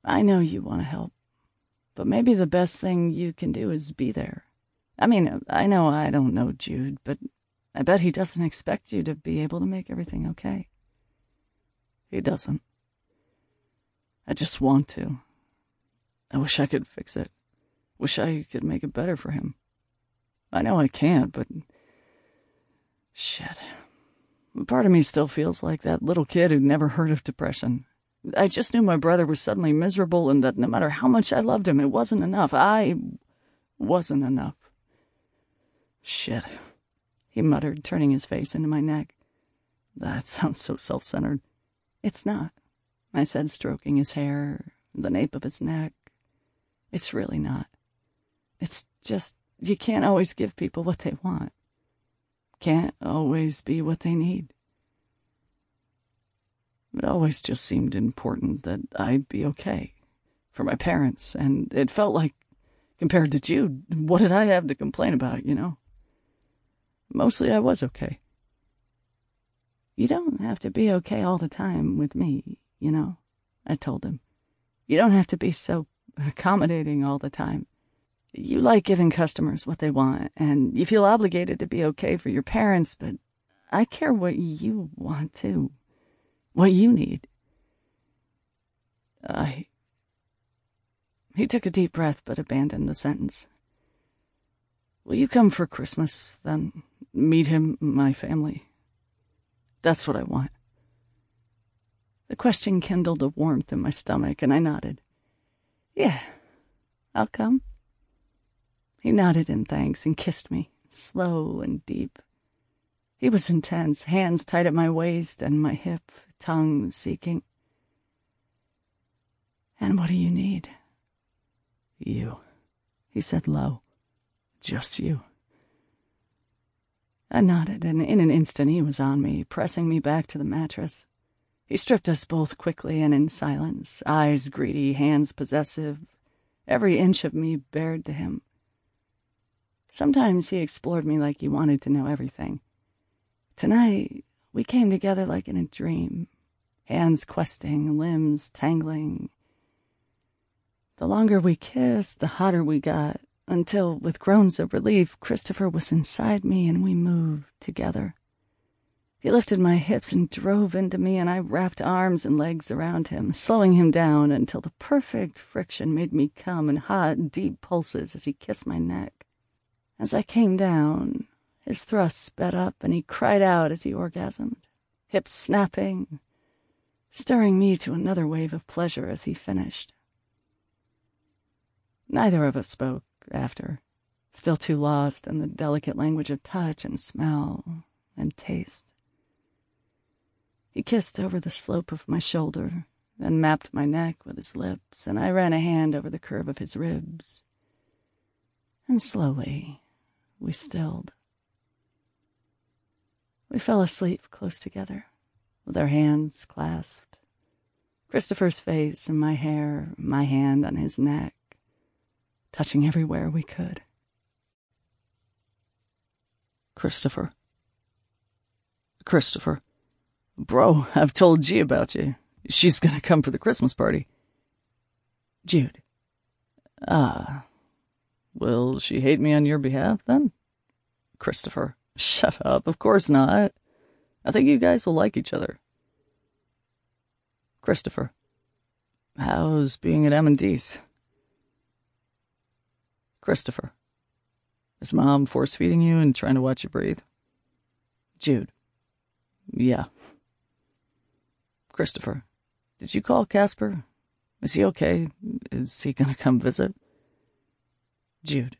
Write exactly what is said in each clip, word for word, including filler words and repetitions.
I know you want to help, but maybe the best thing you can do is be there. I mean, I know I don't know Jude, but I bet he doesn't expect you to be able to make everything okay. He doesn't. I just want to. I wish I could fix it. Wish I could make it better for him. I know I can't, but... shit. Part of me still feels like that little kid who'd never heard of depression. I just knew my brother was suddenly miserable and that no matter how much I loved him, it wasn't enough. I wasn't enough. Shit, he muttered, turning his face into my neck. That sounds so self-centered. It's not, I said, stroking his hair, the nape of his neck. It's really not. It's just, you can't always give people what they want. Can't always be what they need. It always just seemed important that I'd be okay. For my parents, and it felt like, compared to Jude, what did I have to complain about, you know? Mostly I was okay. You don't have to be okay all the time with me, you know, I told him. You don't have to be so accommodating all the time. You like giving customers what they want, and you feel obligated to be okay for your parents, but I care what you want, too. What you need. I... He took a deep breath, but abandoned the sentence. Will you come for Christmas, then meet him, my family? That's what I want. The question kindled a warmth in my stomach, and I nodded. Yeah, I'll come. He nodded in thanks and kissed me, slow and deep. He was intense, hands tight at my waist and my hip, tongue seeking. And what do you need? You, he said low. Just you. I nodded, and in an instant he was on me, pressing me back to the mattress. He stripped us both quickly and in silence, eyes greedy, hands possessive, every inch of me bared to him. Sometimes he explored me like he wanted to know everything. Tonight, we came together like in a dream, hands questing, limbs tangling. The longer we kissed, the hotter we got, until, with groans of relief, Christopher was inside me and we moved together. He lifted my hips and drove into me, and I wrapped arms and legs around him, slowing him down until the perfect friction made me come in hot, deep pulses as he kissed my neck. As I came down, his thrust sped up, and he cried out as he orgasmed, hips snapping, stirring me to another wave of pleasure as he finished. Neither of us spoke after, still too lost in the delicate language of touch and smell and taste. He kissed over the slope of my shoulder, then mapped my neck with his lips, and I ran a hand over the curve of his ribs. And slowly, we stilled. We fell asleep close together, with our hands clasped, Christopher's face in my hair, my hand on his neck, touching everywhere we could. Christopher. Christopher. Bro, I've told G about you. She's gonna come for the Christmas party. Jude. Ah. Will she hate me on your behalf, then? Christopher. Shut up. Of course not. I think you guys will like each other. Christopher. How's being at M and D's? Christopher. Is Mom force-feeding you and trying to watch you breathe? Jude. Yeah. Christopher. Did you call Casper? Is he okay? Is he gonna come visit? Jude.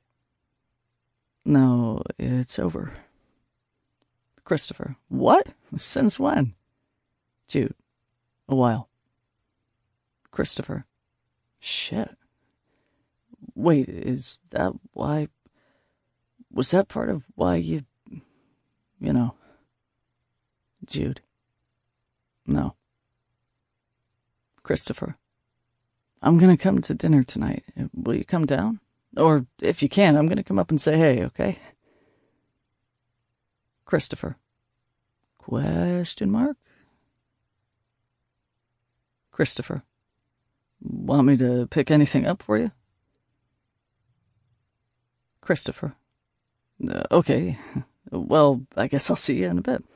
No, it's over. Christopher. What? Since when? Jude. A while. Christopher. Shit. Wait, is that why... Was that part of why you... You know... Jude. No. Christopher. I'm gonna come to dinner tonight. Will you come down? Or, if you can, I'm gonna come up and say hey, okay? Christopher. Question mark? Christopher. Want me to pick anything up for you? Christopher. Uh, okay. Well, I guess I'll see you in a bit.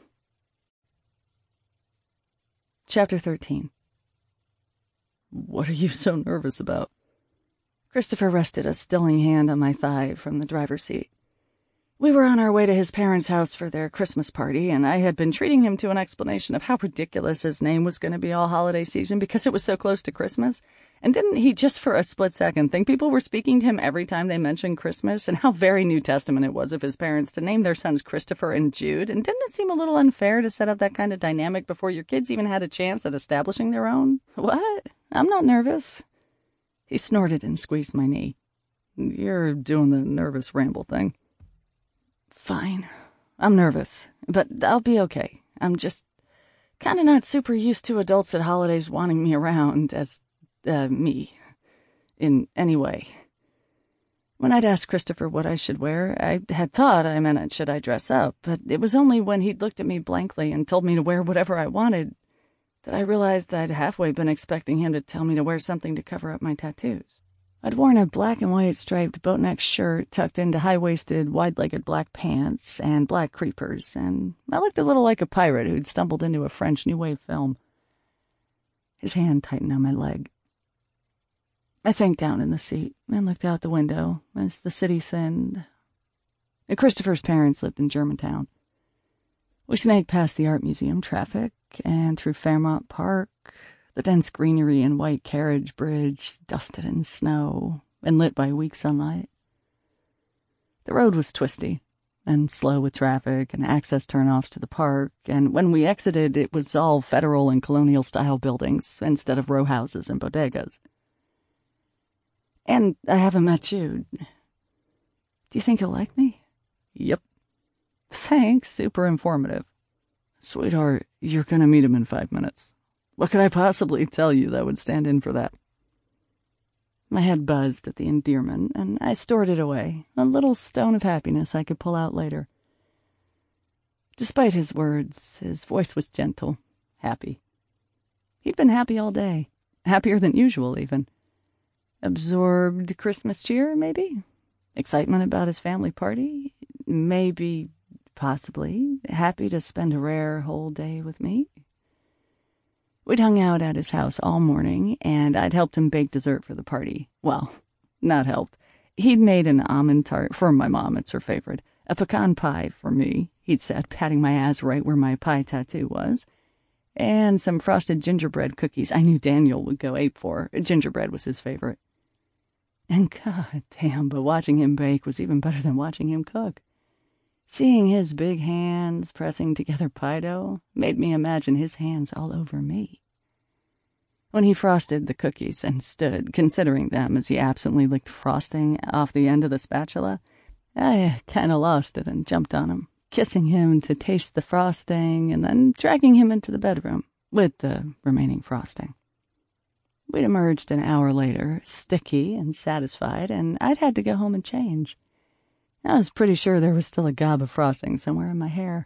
Chapter thirteen. What are you so nervous about? Christopher rested a stilling hand on my thigh from the driver's seat. We were on our way to his parents' house for their Christmas party, and I had been treating him to an explanation of how ridiculous his name was going to be all holiday season because it was so close to Christmas. And didn't he just for a split second think people were speaking to him every time they mentioned Christmas, and how very New Testament it was of his parents to name their sons Christopher and Jude? And didn't it seem a little unfair to set up that kind of dynamic before your kids even had a chance at establishing their own? What? I'm not nervous. He snorted and squeezed my knee. You're doing the nervous ramble thing. Fine. I'm nervous, but I'll be okay. I'm just kind of not super used to adults at holidays wanting me around as, uh, me, in any way. When I'd asked Christopher what I should wear, I had thought I meant should I dress up, but it was only when he'd looked at me blankly and told me to wear whatever I wanted that I realized I'd halfway been expecting him to tell me to wear something to cover up my tattoos. I'd worn a black and white striped boat-neck shirt tucked into high-waisted, wide-legged black pants and black creepers, and I looked a little like a pirate who'd stumbled into a French New Wave film. His hand tightened on my leg. I sank down in the seat and looked out the window as the city thinned. Christopher's parents lived in Germantown. We snagged past the art museum traffic and through Fairmont Park, the dense greenery and white carriage bridge dusted in snow and lit by weak sunlight. The road was twisty and slow with traffic and access turnoffs to the park, and when we exited, it was all federal and colonial-style buildings instead of row houses and bodegas. And I haven't met Jude. Do you think he'll like me? Yep. Thanks, super informative. Sweetheart, you're gonna meet him in five minutes. What could I possibly tell you that would stand in for that? My head buzzed at the endearment, and I stored it away, a little stone of happiness I could pull out later. Despite his words, his voice was gentle, happy. He'd been happy all day, happier than usual, even. Absorbed Christmas cheer, maybe? Excitement about his family party? Maybe, possibly, happy to spend a rare whole day with me? We'd hung out at his house all morning, and I'd helped him bake dessert for the party. Well, not helped. He'd made an almond tart for my mom, it's her favorite. A pecan pie for me, he'd said, patting my ass right where my pie tattoo was. And some frosted gingerbread cookies I knew Daniel would go ape for. Gingerbread was his favorite. And god damn, but watching him bake was even better than watching him cook. Seeing his big hands pressing together pie dough made me imagine his hands all over me. When he frosted the cookies and stood considering them as he absently licked frosting off the end of the spatula, I kinda lost it and jumped on him, kissing him to taste the frosting and then dragging him into the bedroom with the remaining frosting. We'd emerged an hour later, sticky and satisfied, and I'd had to go home and change. I was pretty sure there was still a gob of frosting somewhere in my hair.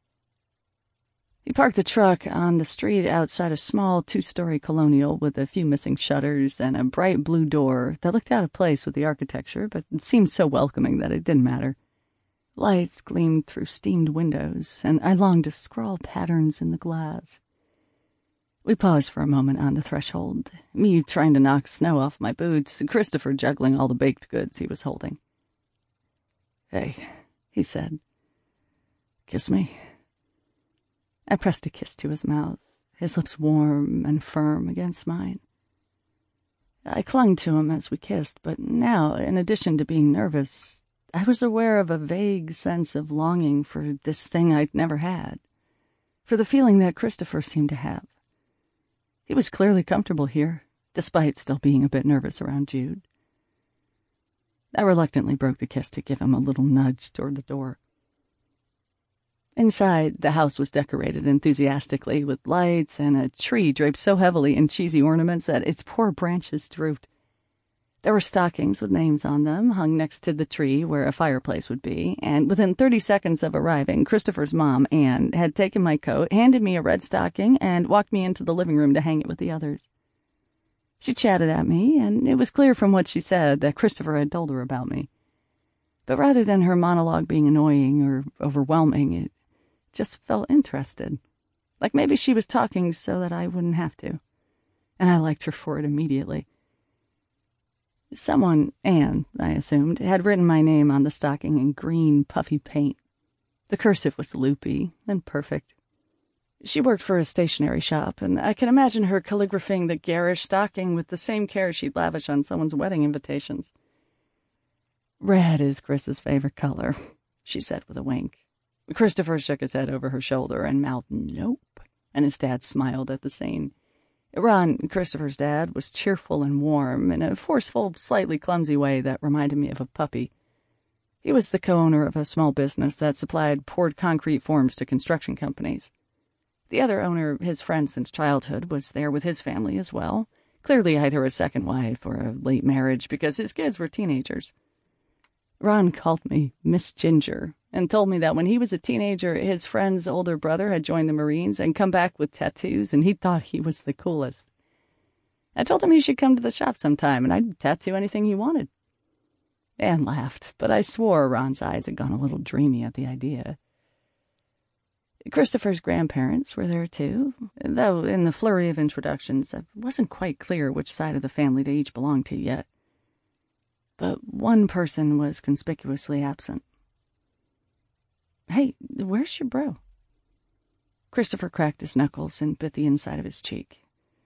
He parked the truck on the street outside a small two-story colonial with a few missing shutters and a bright blue door that looked out of place with the architecture, but seemed so welcoming that it didn't matter. Lights gleamed through steamed windows, and I longed to scrawl patterns in the glass. We paused for a moment on the threshold, me trying to knock snow off my boots, Christopher juggling all the baked goods he was holding. Hey, he said. Kiss me. I pressed a kiss to his mouth, his lips warm and firm against mine. I clung to him as we kissed, but now, in addition to being nervous, I was aware of a vague sense of longing for this thing I'd never had, for the feeling that Christopher seemed to have. He was clearly comfortable here, despite still being a bit nervous around Jude. I reluctantly broke the kiss to give him a little nudge toward the door. Inside, the house was decorated enthusiastically with lights and a tree draped so heavily in cheesy ornaments that its poor branches drooped. There were stockings with names on them hung next to the tree where a fireplace would be, and within thirty seconds of arriving, Christopher's mom, Anne, had taken my coat, handed me a red stocking, and walked me into the living room to hang it with the others. She chatted at me, and it was clear from what she said that Christopher had told her about me. But rather than her monologue being annoying or overwhelming, it just felt interested. Like maybe she was talking so that I wouldn't have to. And I liked her for it immediately. Someone, Anne, I assumed, had written my name on the stocking in green, puffy paint. The cursive was loopy and perfect. She worked for a stationery shop, and I can imagine her calligraphing the garish stocking with the same care she'd lavish on someone's wedding invitations. "Red is Chris's favorite color," she said with a wink. Christopher shook his head over her shoulder and mouthed, "Nope," and his dad smiled at the scene. Ron, Christopher's dad, was cheerful and warm in a forceful, slightly clumsy way that reminded me of a puppy. He was the co-owner of a small business that supplied poured concrete forms to construction companies. The other owner, his friend since childhood, was there with his family as well, clearly either a second wife or a late marriage because his kids were teenagers. Ron called me Miss Ginger and told me that when he was a teenager, his friend's older brother had joined the Marines and come back with tattoos, and he thought he was the coolest. I told him he should come to the shop sometime, and I'd tattoo anything he wanted. Anne laughed, but I swore Ron's eyes had gone a little dreamy at the idea. Christopher's grandparents were there, too, though in the flurry of introductions, I wasn't quite clear which side of the family they each belonged to yet. But one person was conspicuously absent. "Hey, where's your bro?" Christopher cracked his knuckles and bit the inside of his cheek.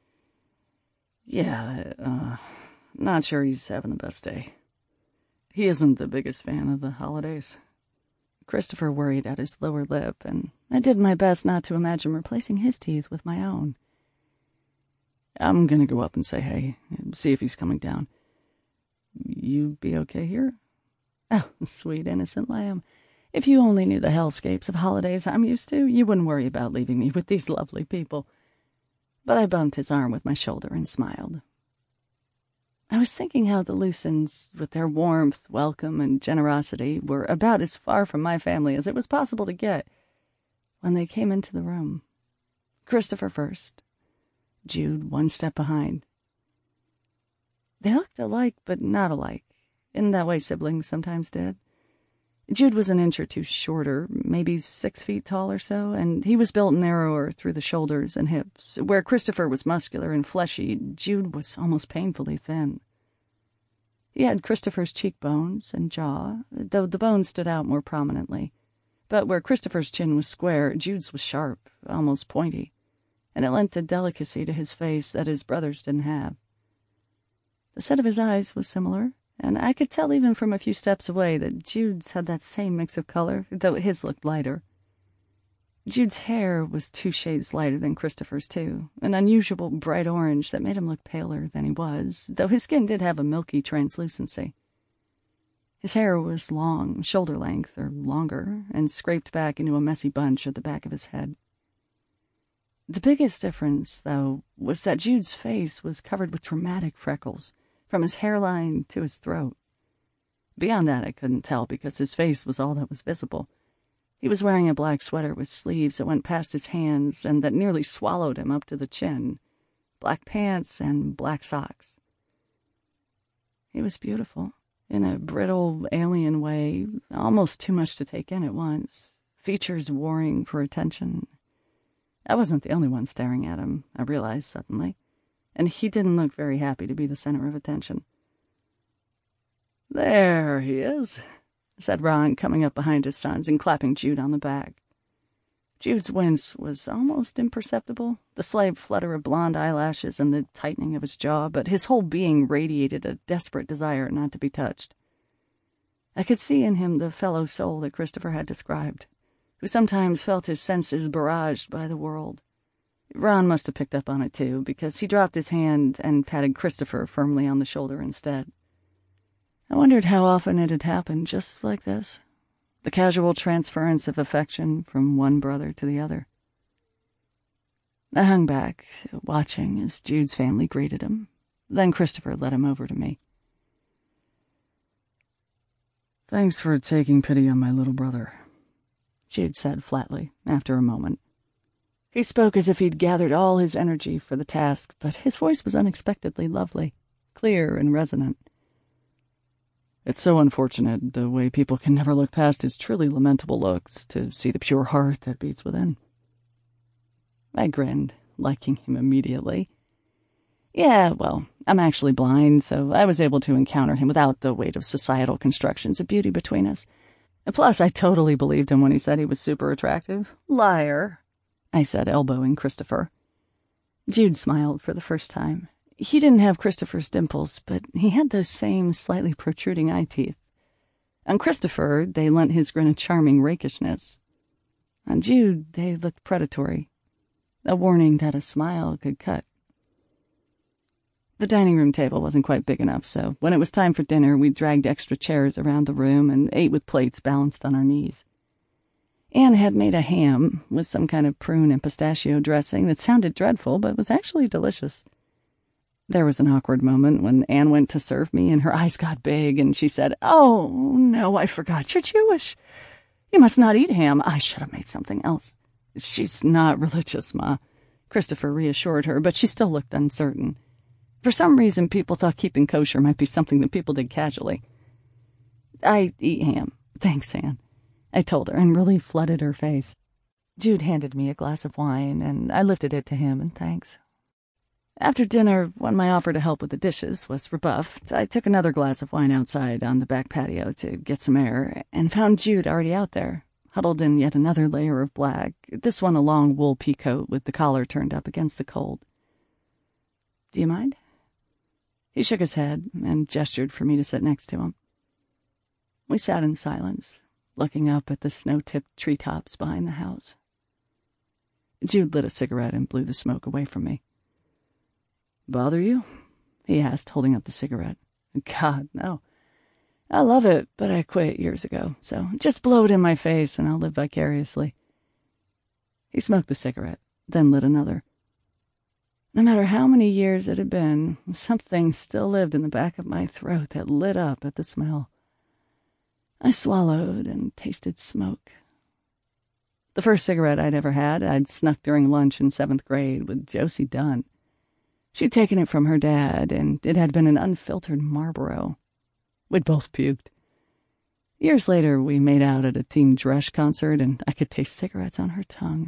"Yeah, uh, not sure he's having the best day. He isn't the biggest fan of the holidays." Christopher worried at his lower lip, and I did my best not to imagine replacing his teeth with my own. "I'm gonna go up and say hey, and see if he's coming down. You be okay here?" "Oh, sweet innocent lamb. If you only knew the hellscapes of holidays I'm used to, you wouldn't worry about leaving me with these lovely people." But I bumped his arm with my shoulder and smiled. I was thinking how the Lucens, with their warmth, welcome, and generosity, were about as far from my family as it was possible to get when they came into the room. Christopher first, Jude one step behind. They looked alike, but not alike, in that way siblings sometimes did. Jude was an inch or two shorter, maybe six feet tall or so, and he was built narrower through the shoulders and hips. Where Christopher was muscular and fleshy, Jude was almost painfully thin. He had Christopher's cheekbones and jaw, though the bones stood out more prominently. But where Christopher's chin was square, Jude's was sharp, almost pointy, and it lent a delicacy to his face that his brother's didn't have. The set of his eyes was similar, and I could tell even from a few steps away that Jude's had that same mix of color, though his looked lighter. Jude's hair was two shades lighter than Christopher's, too, an unusual bright orange that made him look paler than he was, though his skin did have a milky translucency. His hair was long, shoulder length or longer, and scraped back into a messy bunch at the back of his head. The biggest difference, though, was that Jude's face was covered with dramatic freckles, from his hairline to his throat. Beyond that I couldn't tell because his face was all that was visible. He was wearing a black sweater with sleeves that went past his hands and that nearly swallowed him up to the chin, black pants and black socks. He was beautiful, in a brittle, alien way, almost too much to take in at once, features warring for attention. I wasn't the only one staring at him, I realized suddenly, and he didn't look very happy to be the center of attention. "There he is," said Ron, coming up behind his sons and clapping Jude on the back. Jude's wince was almost imperceptible, the slight flutter of blonde eyelashes and the tightening of his jaw, but his whole being radiated a desperate desire not to be touched. I could see in him the fellow soul that Christopher had described, who sometimes felt his senses barraged by the world. Ron must have picked up on it, too, because he dropped his hand and patted Christopher firmly on the shoulder instead. I wondered how often it had happened just like this, the casual transference of affection from one brother to the other. I hung back, watching as Jude's family greeted him. Then Christopher led him over to me. "Thanks for taking pity on my little brother," Jude said flatly, after a moment. He spoke as if he'd gathered all his energy for the task, but his voice was unexpectedly lovely, clear and resonant. It's so unfortunate the way people can never look past his truly lamentable looks to see the pure heart that beats within. I grinned, liking him immediately. Yeah, well, I'm actually blind, so I was able to encounter him without the weight of societal constructions of beauty between us. Plus, I totally believed him when he said he was super attractive. Liar, I said, elbowing Christopher. Jude smiled for the first time. He didn't have Christopher's dimples, but he had those same slightly protruding eye teeth. On Christopher, they lent his grin a charming rakishness. On Jude, they looked predatory, a warning that a smile could cut. The dining room table wasn't quite big enough, so when it was time for dinner, we dragged extra chairs around the room and ate with plates balanced on our knees. Anne had made a ham with some kind of prune and pistachio dressing that sounded dreadful, but was actually delicious. There was an awkward moment when Anne went to serve me, and her eyes got big, and she said, "Oh, no, I forgot. You're Jewish. You must not eat ham. I should have made something else." "She's not religious, Ma," Christopher reassured her, but she still looked uncertain. For some reason, people thought keeping kosher might be something that people did casually. "I eat ham. Thanks, Anne," I told her, and relief flooded her face. Jude handed me a glass of wine, and I lifted it to him in thanks. After dinner, when my offer to help with the dishes was rebuffed, I took another glass of wine outside on the back patio to get some air, and found Jude already out there, huddled in yet another layer of black, this one a long wool peacoat with the collar turned up against the cold. "Do you mind?" He shook his head and gestured for me to sit next to him. We sat in silence, looking up at the snow-tipped treetops behind the house. Jude lit a cigarette and blew the smoke away from me. "Bother you?" he asked, holding up the cigarette. "God, no. I love it, but I quit years ago, so just blow it in my face and I'll live vicariously." He smoked the cigarette, then lit another. No matter how many years it had been, something still lived in the back of my throat that lit up at the smell. I swallowed and tasted smoke. The first cigarette I'd ever had, I'd snuck during lunch in seventh grade with Josie Dunn. She'd taken it from her dad, and it had been an unfiltered Marlboro. We'd both puked. Years later, we made out at a Team Dresch concert, and I could taste cigarettes on her tongue.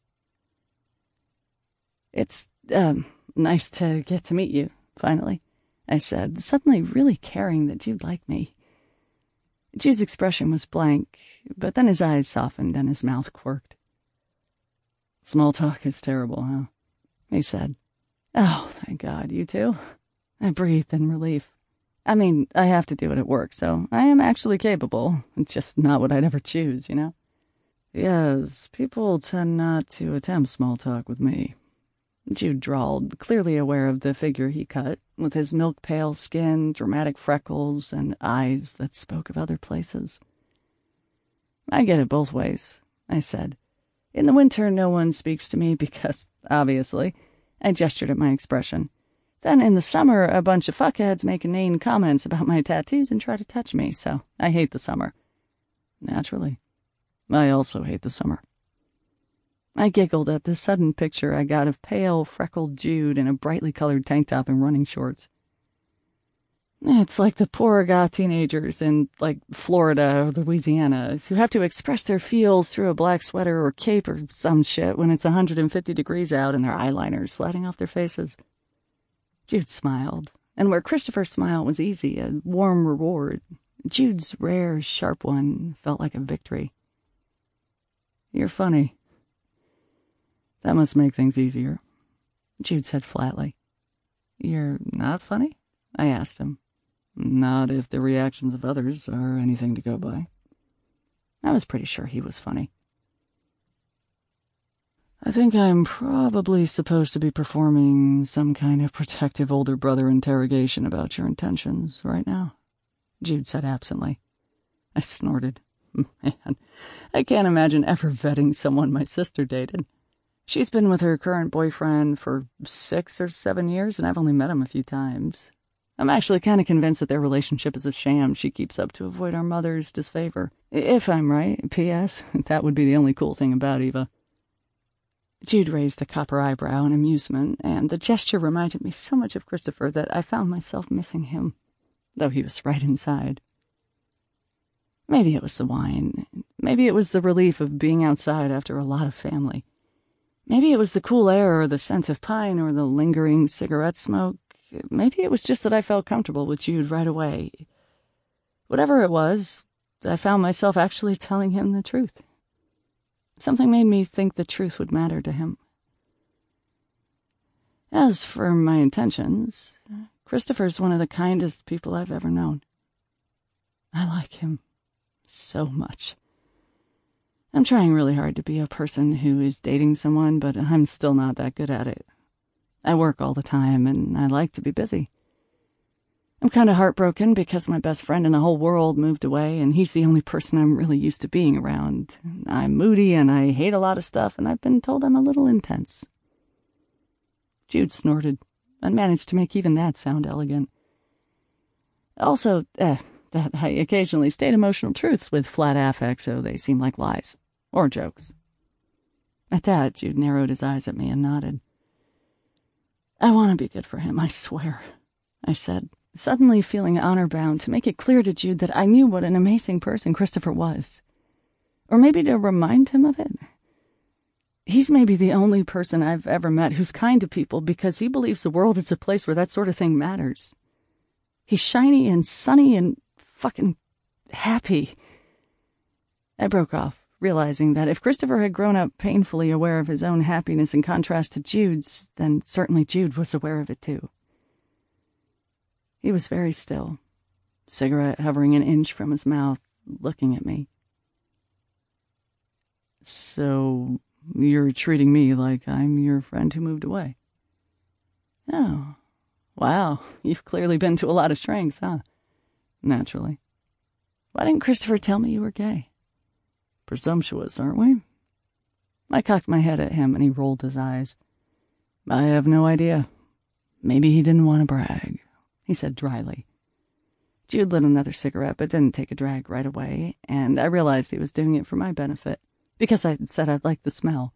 "It's, um, nice to get to meet you, finally," I said, suddenly really caring that you'd like me. Jude's expression was blank, but then his eyes softened and his mouth quirked. "Small talk is terrible, huh?" he said. "Oh, thank God, you too?" I breathed in relief. I mean, I have to do it at work, so I am actually capable. It's just not what I'd ever choose, you know? "Yes, people tend not to attempt small talk with me," Jude drawled, clearly aware of the figure he cut, with his milk-pale skin, dramatic freckles, and eyes that spoke of other places. "I get it both ways," I said. "In the winter, no one speaks to me because, obviously," I gestured at my expression. "Then in the summer, a bunch of fuckheads make inane comments about my tattoos and try to touch me, so I hate the summer." "Naturally. I also hate the summer." I giggled at the sudden picture I got of pale, freckled Jude in a brightly colored tank top and running shorts. It's like the poor goth teenagers in, like, Florida or Louisiana who have to express their feels through a black sweater or cape or some shit when it's one hundred fifty degrees out and their eyeliner's sliding off their faces. Jude smiled, and where Christopher's smile was easy, a warm reward, Jude's rare, sharp one felt like a victory. "You're funny." "That must make things easier," Jude said flatly. "You're not funny?" I asked him. "Not if the reactions of others are anything to go by." I was pretty sure he was funny. "I think I'm probably supposed to be performing some kind of protective older brother interrogation about your intentions right now," Jude said absently. I snorted. Man, I can't imagine ever vetting someone my sister dated. She's been with her current boyfriend for six or seven years, and I've only met him a few times. I'm actually kind of convinced that their relationship is a sham she keeps up to avoid our mother's disfavor. If I'm right, P S, that would be the only cool thing about Eva. Jude raised a copper eyebrow in amusement, and the gesture reminded me so much of Christopher that I found myself missing him, though he was right inside. Maybe it was the wine. Maybe it was the relief of being outside after a lot of family. Maybe it was the cool air or the scent of pine or the lingering cigarette smoke. Maybe it was just that I felt comfortable with Jude right away. Whatever it was, I found myself actually telling him the truth. Something made me think the truth would matter to him. As for my intentions, Christopher's one of the kindest people I've ever known. I like him so much. I'm trying really hard to be a person who is dating someone, but I'm still not that good at it. I work all the time, and I like to be busy. I'm kind of heartbroken because my best friend in the whole world moved away, and he's the only person I'm really used to being around. I'm moody, and I hate a lot of stuff, and I've been told I'm a little intense. Jude snorted, and managed to make even that sound elegant. Also, eh, that I occasionally state emotional truths with flat affect so they seem like lies, or jokes. At that, Jude narrowed his eyes at me and nodded. I want to be good for him, I swear, I said, suddenly feeling honor-bound to make it clear to Jude that I knew what an amazing person Christopher was. Or maybe to remind him of it. He's maybe the only person I've ever met who's kind to people because he believes the world is a place where that sort of thing matters. He's shiny and sunny and fucking happy. I broke off, realizing that if Christopher had grown up painfully aware of his own happiness in contrast to Jude's, then certainly Jude was aware of it too. He was very still, cigarette hovering an inch from his mouth, looking at me. So, you're treating me like I'm your friend who moved away? Oh, wow, you've clearly been to a lot of shrinks, huh? Naturally. Why didn't Christopher tell me you were gay? Presumptuous, aren't we? I cocked my head at him and he rolled his eyes. I have no idea. Maybe he didn't want to brag, he said dryly. Jude lit another cigarette but didn't take a drag right away, and I realized he was doing it for my benefit, because I said I'd like the smell.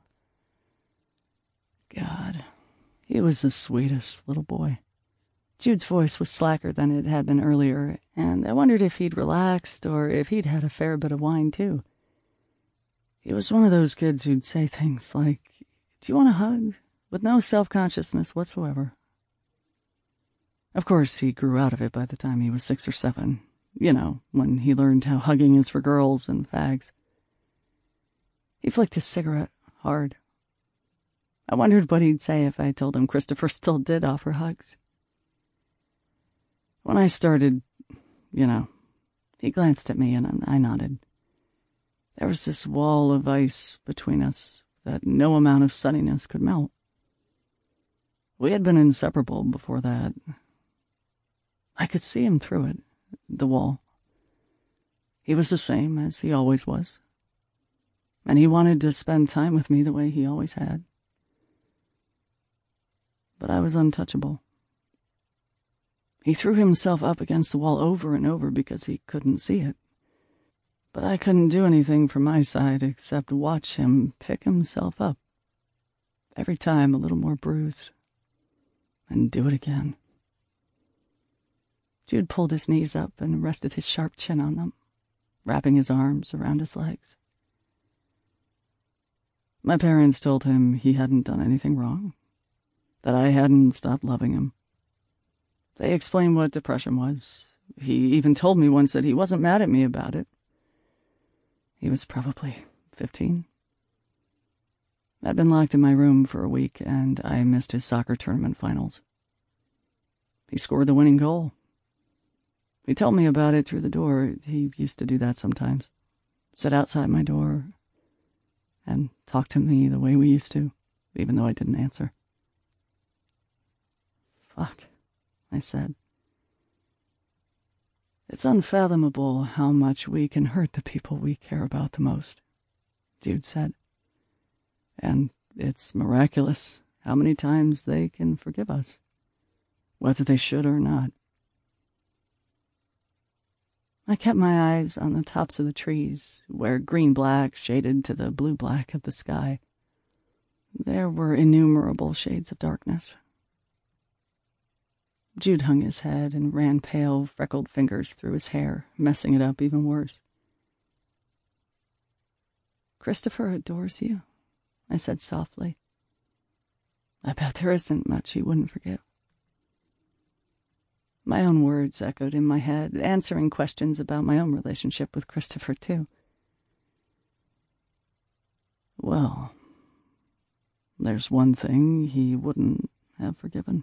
God, he was the sweetest little boy. Jude's voice was slacker than it had been earlier, and I wondered if he'd relaxed or if he'd had a fair bit of wine, too. He was one of those kids who'd say things like, "Do you want a hug?" with no self-consciousness whatsoever. Of course, he grew out of it by the time he was six or seven. You know, when he learned how hugging is for girls and fags. He flicked his cigarette hard. I wondered what he'd say if I told him Christopher still did offer hugs. When I started, you know, he glanced at me and I nodded. There was this wall of ice between us that no amount of sunniness could melt. We had been inseparable before that. I could see him through it, the wall. He was the same as he always was. And he wanted to spend time with me the way he always had. But I was untouchable. He threw himself up against the wall over and over because he couldn't see it. But I couldn't do anything from my side except watch him pick himself up, every time a little more bruised, and do it again. Jude pulled his knees up and rested his sharp chin on them, wrapping his arms around his legs. My parents told him he hadn't done anything wrong, that I hadn't stopped loving him. They explained what depression was. He even told me once that he wasn't mad at me about it. He was probably fifteen. I'd been locked in my room for a week, and I missed his soccer tournament finals. He scored the winning goal. He told me about it through the door. He used to do that sometimes. Sit outside my door and talk to me the way we used to, even though I didn't answer. Fuck, I said. It's unfathomable how much we can hurt the people we care about the most, Jude said. And it's miraculous how many times they can forgive us, whether they should or not. I kept my eyes on the tops of the trees, where green-black shaded to the blue-black of the sky. There were innumerable shades of darkness. Jude hung his head and ran pale, freckled fingers through his hair, messing it up even worse. "Christopher adores you," I said softly. "I bet there isn't much he wouldn't forgive." My own words echoed in my head, answering questions about my own relationship with Christopher, too. "Well, there's one thing he wouldn't have forgiven.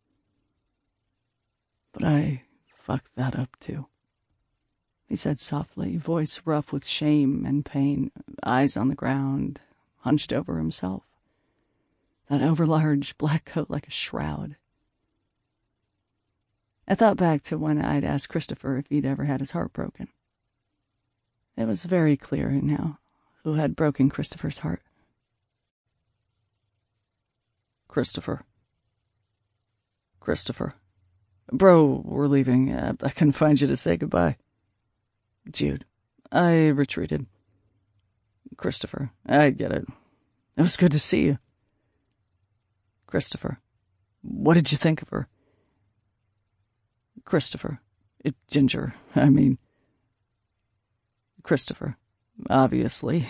But I fucked that up, too," he said softly, voice rough with shame and pain, eyes on the ground, hunched over himself, that overlarge black coat like a shroud. I thought back to when I'd asked Christopher if he'd ever had his heart broken. It was very clear now who had broken Christopher's heart. Christopher. Christopher. Bro, we're leaving. Uh, I couldn't find you to say goodbye. Jude. I retreated. Christopher. I get it. It was good to see you. Christopher. What did you think of her? Christopher. It, Ginger, I mean. Christopher. Obviously.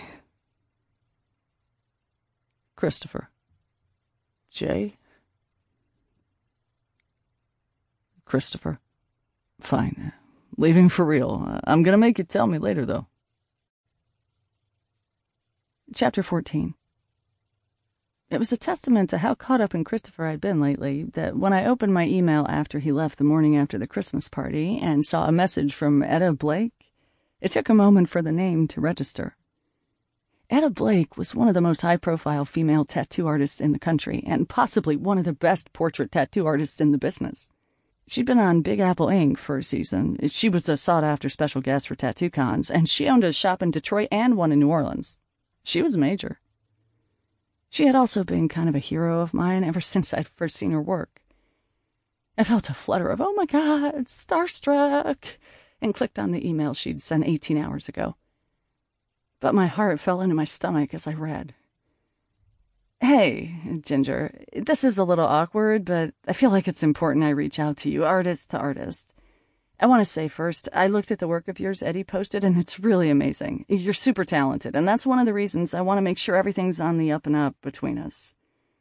Christopher. Jay? Christopher. Fine. Leaving for real. I'm gonna make you tell me later, though. Chapter fourteen. It was a testament to how caught up in Christopher I'd been lately that when I opened my email after he left the morning after the Christmas party and saw a message from Etta Blake, it took a moment for the name to register. Etta Blake was one of the most high-profile female tattoo artists in the country and possibly one of the best portrait tattoo artists in the business. She'd been on Big Apple Incorporated for a season. She was a sought-after special guest for tattoo cons, and she owned a shop in Detroit and one in New Orleans. She was major. She had also been kind of a hero of mine ever since I'd first seen her work. I felt a flutter of, oh my God, starstruck, and clicked on the email she'd sent eighteen hours ago. But my heart fell into my stomach as I read. Hey, Ginger, this is a little awkward, but I feel like it's important I reach out to you, artist to artist. I want to say first, I looked at the work of yours Eddie posted, and it's really amazing. You're super talented, and that's one of the reasons I want to make sure everything's on the up and up between us.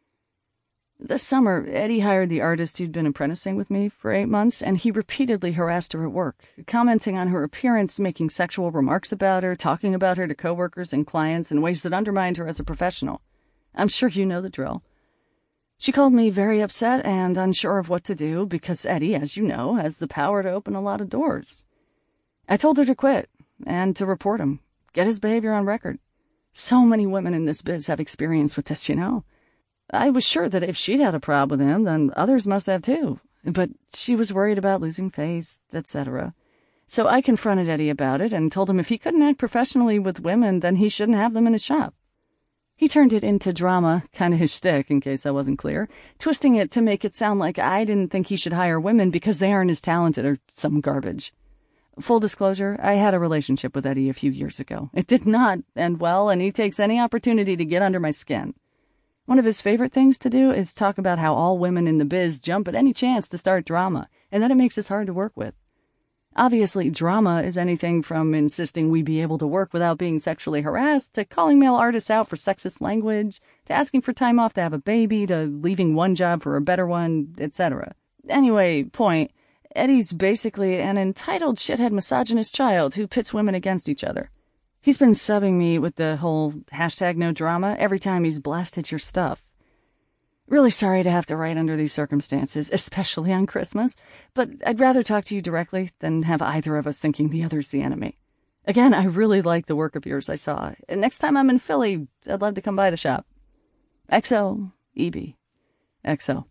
This summer, Eddie hired the artist who'd been apprenticing with me for eight months, and he repeatedly harassed her at work, commenting on her appearance, making sexual remarks about her, talking about her to coworkers and clients in ways that undermined her as a professional. I'm sure you know the drill. She called me very upset and unsure of what to do because Eddie, as you know, has the power to open a lot of doors. I told her to quit and to report him, get his behavior on record. So many women in this biz have experience with this, you know. I was sure that if she'd had a problem with him, then others must have too. But she was worried about losing face, et cetera. So I confronted Eddie about it and told him if he couldn't act professionally with women, then he shouldn't have them in his shop. He turned it into drama, kind of his shtick, in case I wasn't clear, twisting it to make it sound like I didn't think he should hire women because they aren't as talented or some garbage. Full disclosure, I had a relationship with Eddie a few years ago. It did not end well, and he takes any opportunity to get under my skin. One of his favorite things to do is talk about how all women in the biz jump at any chance to start drama, and that it makes us hard to work with. Obviously, drama is anything from insisting we be able to work without being sexually harassed, to calling male artists out for sexist language, to asking for time off to have a baby, to leaving one job for a better one, et cetera. Anyway, point, Eddie's basically an entitled shithead misogynist child who pits women against each other. He's been subbing me with the whole hashtag no drama every time he's blasted your stuff. Really sorry to have to write under these circumstances, especially on Christmas, but I'd rather talk to you directly than have either of us thinking the other's the enemy. Again, I really like the work of yours I saw. And next time I'm in Philly, I'd love to come by the shop. X O, E B. X O.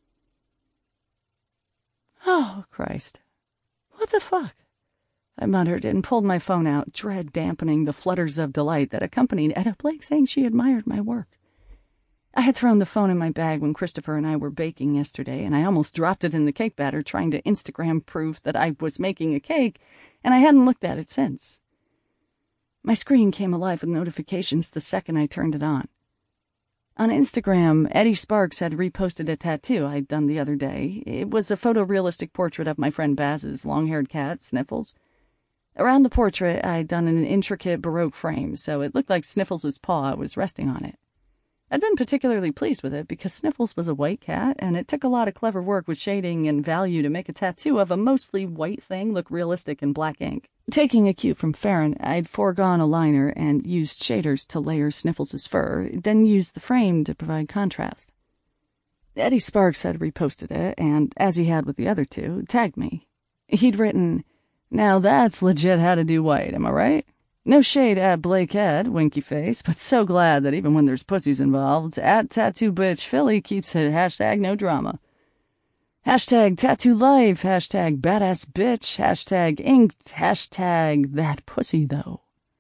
Oh, Christ. What the fuck? I muttered and pulled my phone out, dread dampening the flutters of delight that accompanied Etta Blake saying she admired my work. I had thrown the phone in my bag when Christopher and I were baking yesterday, and I almost dropped it in the cake batter trying to Instagram proof that I was making a cake, and I hadn't looked at it since. My screen came alive with notifications the second I turned it on. On Instagram, Eddie Sparks had reposted a tattoo I'd done the other day. It was a photorealistic portrait of my friend Baz's long-haired cat, Sniffles. Around the portrait, I'd done an intricate Baroque frame, so it looked like Sniffles' paw was resting on it. I'd been particularly pleased with it because Sniffles was a white cat, and it took a lot of clever work with shading and value to make a tattoo of a mostly white thing look realistic in black ink. Taking a cue from Farron, I'd foregone a liner and used shaders to layer Sniffles' fur, then used the frame to provide contrast. Eddie Sparks had reposted it, and, as he had with the other two, tagged me. He'd written, "Now that's legit how to do white, am I right? No shade at Blake Ed, winky face, but so glad that even when there's pussies involved, at Tattoo Bitch Philly keeps it hashtag no drama. Hashtag tattoo life, hashtag badass bitch, hashtag inked, hashtag that pussy though."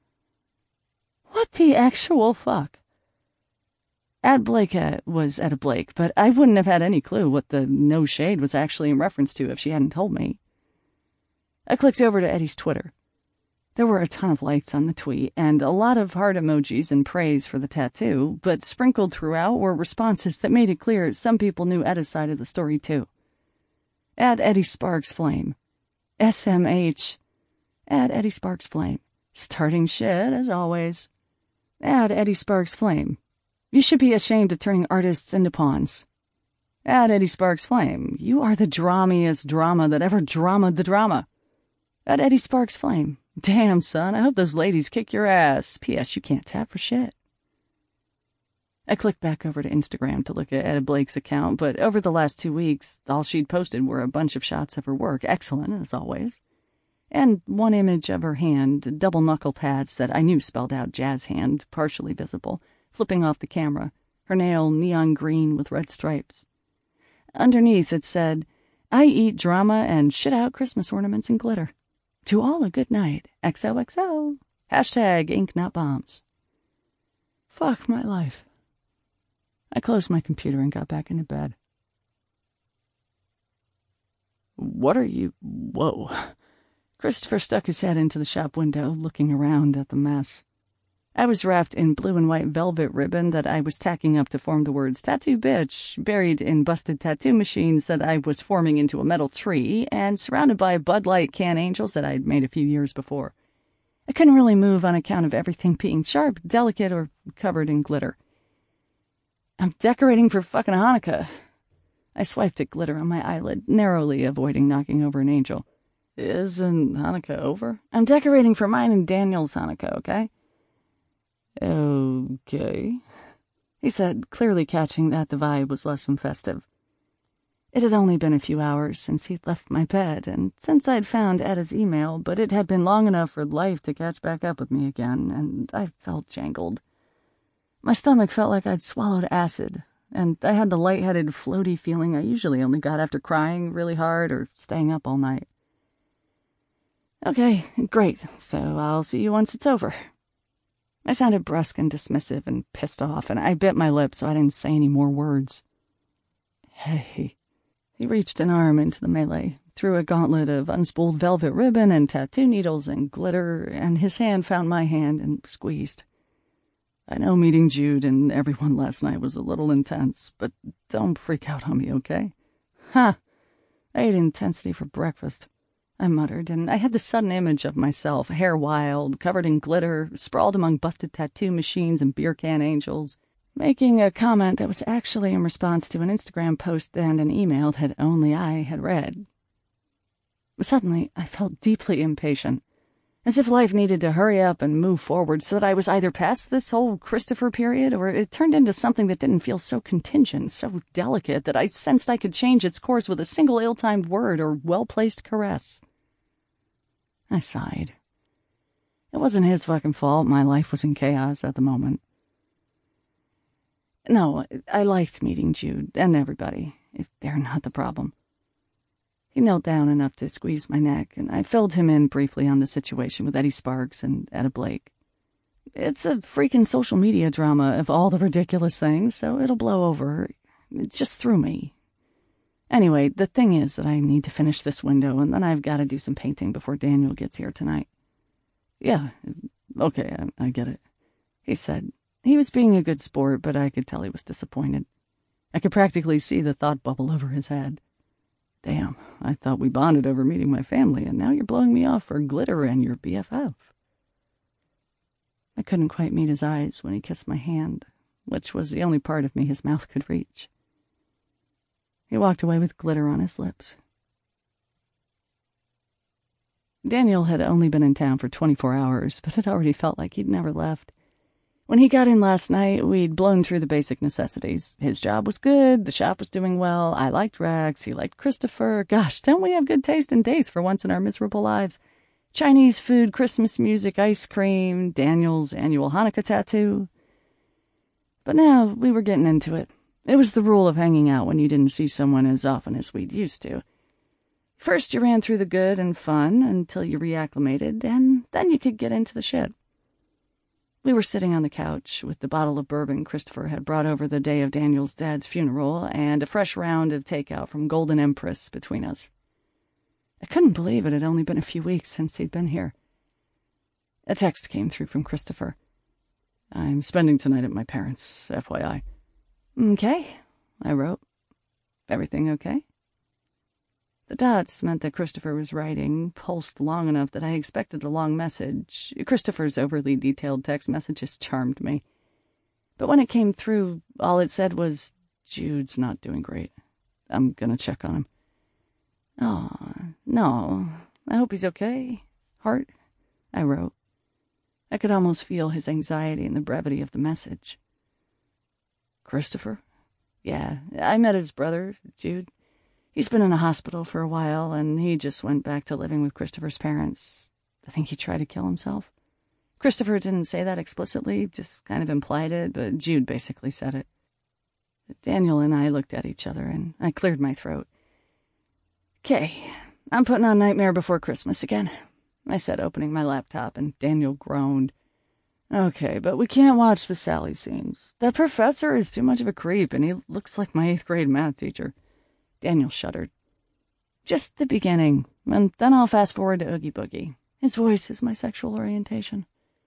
What the actual fuck? At Blake Ed was at a Blake, but I wouldn't have had any clue what the no shade was actually in reference to if she hadn't told me. I clicked over to Eddie's Twitter. There were a ton of likes on the tweet, and a lot of heart emojis and praise for the tattoo, but sprinkled throughout were responses that made it clear some people knew Edda's side of the story, too. Add Eddie Sparks Flame. S M H. Add Eddie Sparks Flame. Starting shit, as always. Add Eddie Sparks Flame. You should be ashamed of turning artists into pawns. Add Eddie Sparks Flame. You are the dramiest drama that ever dramaed the drama. Add Eddie Sparks Flame. Damn, son, I hope those ladies kick your ass. P S. You can't tap for shit. I clicked back over to Instagram to look at Ed Blake's account, but over the last two weeks, all she'd posted were a bunch of shots of her work, excellent, as always, and one image of her hand, double knuckle pads that I knew spelled out jazz hand, partially visible, flipping off the camera, her nail neon green with red stripes. Underneath it said, "I eat drama and shit out Christmas ornaments and glitter. To all a good night. X O X O. Hashtag ink not bombs." Fuck my life. I closed my computer and got back into bed. What are you... Whoa. Christopher stuck his head into the shop window, looking around at the mess. I was wrapped in blue and white velvet ribbon that I was tacking up to form the words Tattoo Bitch, buried in busted tattoo machines that I was forming into a metal tree, and surrounded by Bud Light can angels that I'd made a few years before. I couldn't really move on account of everything being sharp, delicate, or covered in glitter. I'm decorating for fucking Hanukkah. I swiped at glitter on my eyelid, narrowly avoiding knocking over an angel. Isn't Hanukkah over? I'm decorating for mine and Daniel's Hanukkah, okay? Okay, he said, clearly catching that the vibe was less than festive. It had only been a few hours since he'd left my bed, and since I'd found Edda's email, but it had been long enough for life to catch back up with me again, and I felt jangled. My stomach felt like I'd swallowed acid, and I had the lightheaded, floaty feeling I usually only got after crying really hard or staying up all night. Okay, great, so I'll see you once it's over. I sounded brusque and dismissive and pissed off, and I bit my lip so I didn't say any more words. Hey. He reached an arm into the melee, threw a gauntlet of unspooled velvet ribbon and tattoo needles and glitter, and his hand found my hand and squeezed. I know meeting Jude and everyone last night was a little intense, but don't freak out on me, okay? Ha! I ate intensity for breakfast, I muttered, and I had the sudden image of myself, hair wild, covered in glitter, sprawled among busted tattoo machines and beer can angels, making a comment that was actually in response to an Instagram post and an email that only I had read. Suddenly, I felt deeply impatient, as if life needed to hurry up and move forward so that I was either past this whole Christopher period or it turned into something that didn't feel so contingent, so delicate that I sensed I could change its course with a single ill-timed word or well-placed caress. I sighed. It wasn't his fucking fault my life was in chaos at the moment. No, I liked meeting Jude and everybody, if they're not the problem. He knelt down enough to squeeze my neck, and I filled him in briefly on the situation with Eddie Sparks and Edda Blake. It's a freaking social media drama of all the ridiculous things, so it'll blow over. It just threw me. Anyway, the thing is that I need to finish this window, and then I've got to do some painting before Daniel gets here tonight. Yeah, okay, I, I get it, he said, He was being a good sport, but I could tell he was disappointed. I could practically see the thought bubble over his head. Damn, I thought we bonded over meeting my family, and now you're blowing me off for glitter and your B F F. I couldn't quite meet his eyes when he kissed my hand, which was the only part of me his mouth could reach. He walked away with glitter on his lips. Daniel had only been in town for twenty-four hours, but it already felt like he'd never left. When he got in last night, we'd blown through the basic necessities. His job was good, the shop was doing well, I liked Rex, he liked Christopher. Gosh, don't we have good taste in dates for once in our miserable lives? Chinese food, Christmas music, ice cream, Daniel's annual Hanukkah tattoo. But now we were getting into it. It was the rule of hanging out when you didn't see someone as often as we'd used to. First you ran through the good and fun until you reacclimated, and then you could get into the shit. We were sitting on the couch with the bottle of bourbon Christopher had brought over the day of Daniel's dad's funeral and a fresh round of takeout from Golden Empress between us. I couldn't believe it had only been a few weeks since he'd been here. A text came through from Christopher. I'm spending tonight at my parents', F Y I. Okay, I wrote. Everything okay? The dots meant that Christopher was writing, pulsed long enough that I expected a long message. Christopher's overly detailed text messages charmed me. But when it came through, all it said was, Jude's not doing great. I'm gonna check on him. Oh, no. I hope he's okay. Heart, I wrote. I could almost feel his anxiety in the brevity of the message. Christopher? Yeah, I met his brother, Jude. He's been in a hospital for a while, and he just went back to living with Christopher's parents. I think he tried to kill himself. Christopher didn't say that explicitly, just kind of implied it, but Jude basically said it. Daniel and I looked at each other, and I cleared my throat. Okay, I'm putting on Nightmare Before Christmas again, I said, opening my laptop, and Daniel groaned. Okay, but we can't watch the Sally scenes. That professor is too much of a creep, and he looks like my eighth grade math teacher. Daniel shuddered. Just the beginning, and then I'll fast forward to Oogie Boogie. His voice is my sexual orientation.